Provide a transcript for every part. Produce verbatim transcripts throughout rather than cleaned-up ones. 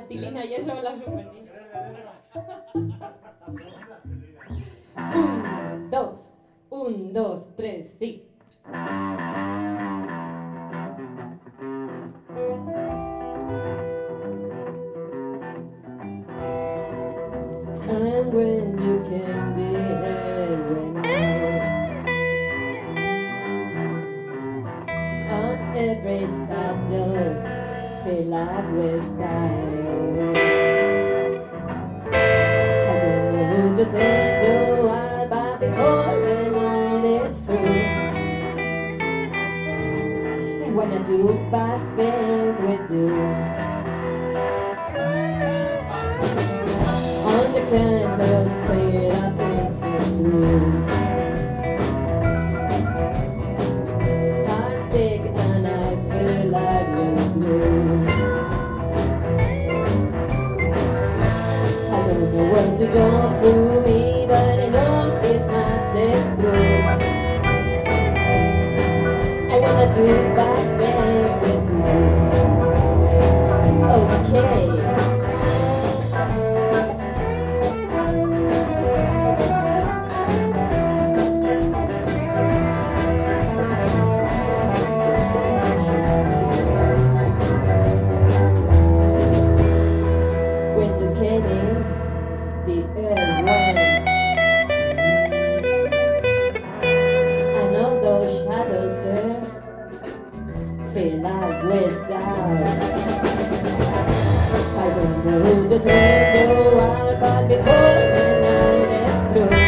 plastilina y eso la suspendí. Un, dos, un, dos, tres, sí. And when you came the air when I on every saddle fill up with time. I don't know who to say to I, but before the night is through, I wanna do bad things with you. On the candle, say up in this room. Heart sick and eyes feel like new blue. I don't know what to do to me, but I know this much is true. I wanna do bad things with you. Okay. To turn the wild, but before the night is through,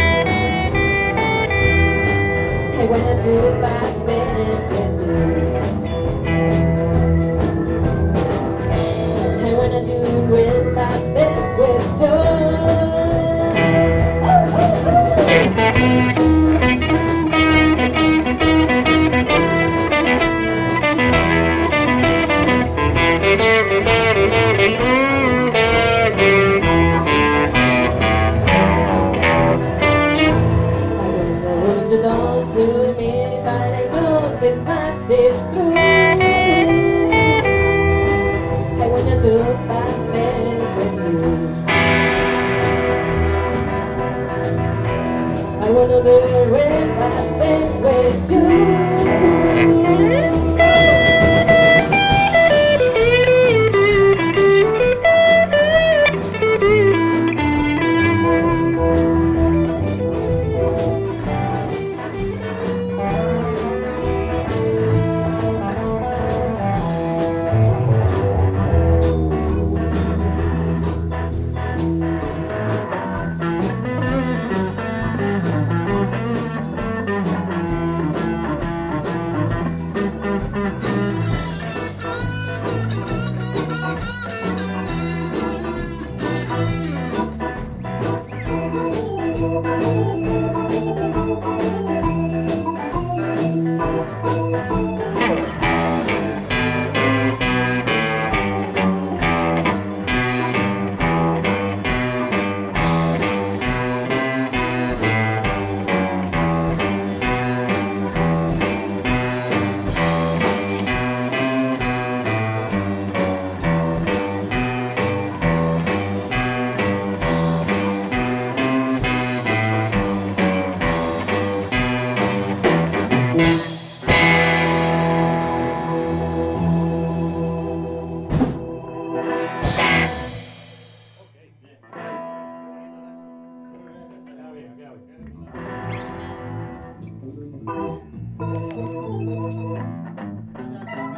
I wanna do bad things with you. I wanna do real bad things with you. Oh, oh, oh. To me, but I know this much is true. I wanna do bad things with you. I wanna do real bad things with you. Thank you.